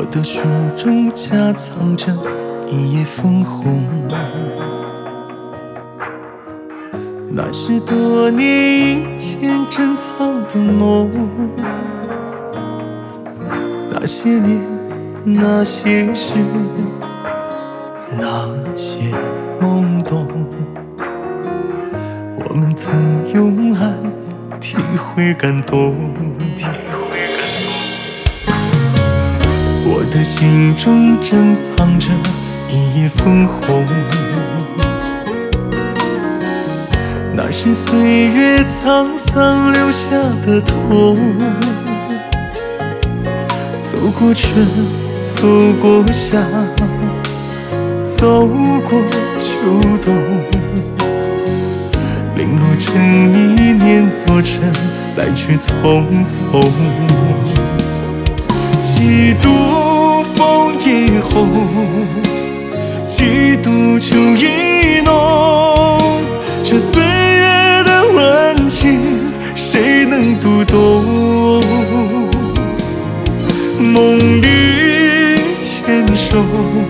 的书中夹藏着一夜枫红，那是多年以前珍藏的梦。那些年，那些事，那些懵懂，我们曾用爱体会感动。我的心中珍藏着一夜枫红，那是岁月沧桑留下的痛。走过春，走过夏，走过秋冬，零落成一念做成来去匆匆。几度枫叶红，几度秋意浓，这岁月的温情谁能读懂？梦里牵手，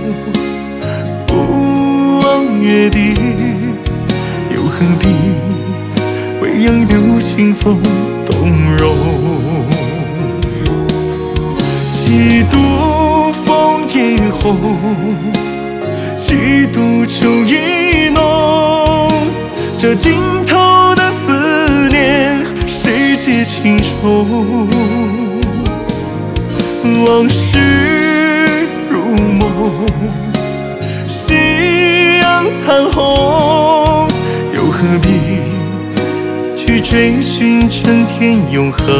不忘约定，又何必为杨柳清风动容？几度枫叶红，几度秋意浓，这尽头的思念谁解情重？往事如梦，夕阳残红，又何必去追寻春天永恒？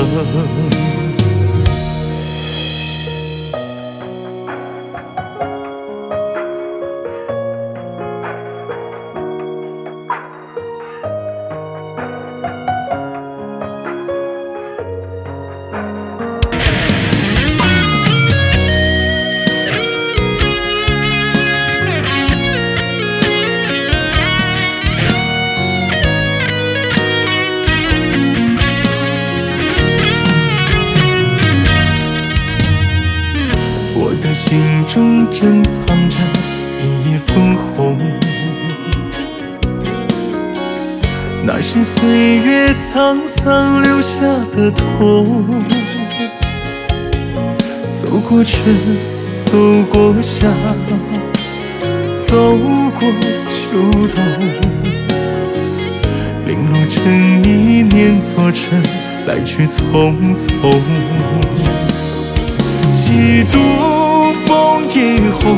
心中珍藏着一夜枫红，那是岁月沧桑留下的痛。走过春，走过夏，走过秋冬，零落成一念做成来去匆匆。几度枫叶红，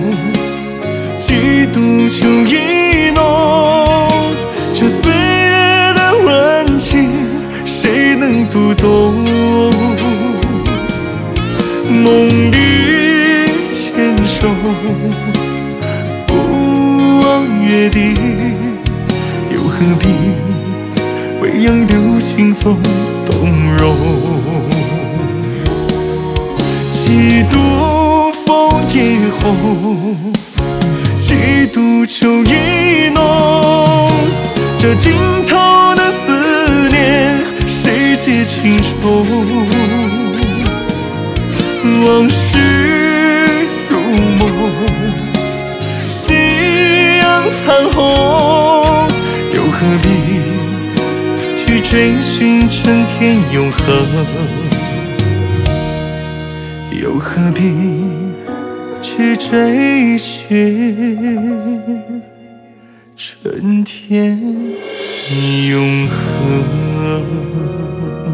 几度秋意浓，这岁月的温情谁能读懂？梦里牵手，不忘约定，又何必为杨柳清风动容？几度枫叶红，几度秋意浓，这尽头的思念谁解情重？往事如梦，夕阳残红，又何必去追寻春天永恒？又何必去追寻春天永恒？